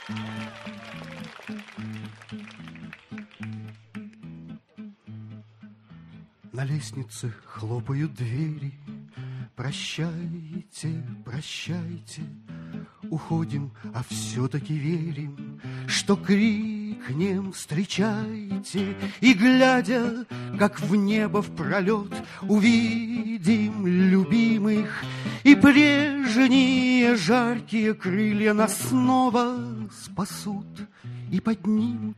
На лестнице хлопают двери. Прощайте, прощайте, уходим, а все-таки верим, что крикнем встречайте, и, глядя, как в небо в пролет, увидим любимых, и прежние жаркие крылья нас снова спасут и поднимут.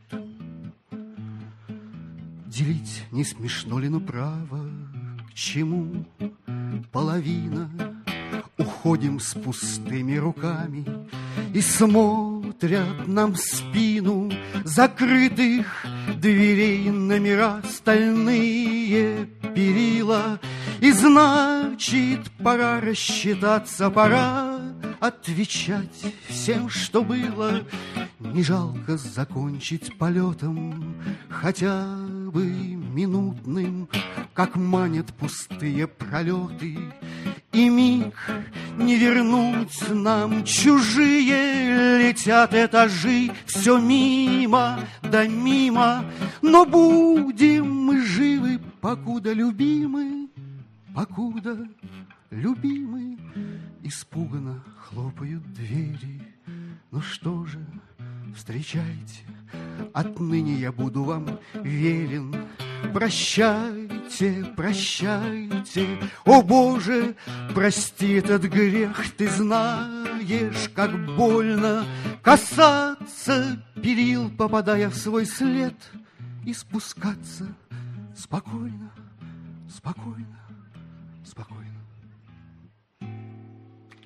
Делить не смешно ли, но право, к чему половина? Уходим с пустыми руками, и смотрят нам в спину закрытых дверей номера, стальные перила. И значит, пора рассчитаться, пора отвечать всем, что было. Не жалко закончить полетом, хотя бы минутным, как манят пустые пролеты. И миг не вернуть нам, чужие летят этажи, все мимо да мимо, но будем мы живы, покуда любимы, покуда любимы. Испуганно хлопают двери. Ну что же, встречайте, отныне я буду вам верен. Прощайте, прощайте, о Боже, прости этот грех. Ты знаешь, как больно касаться перил, попадая в свой след, и спускаться спокойно, спокойно, спокойно.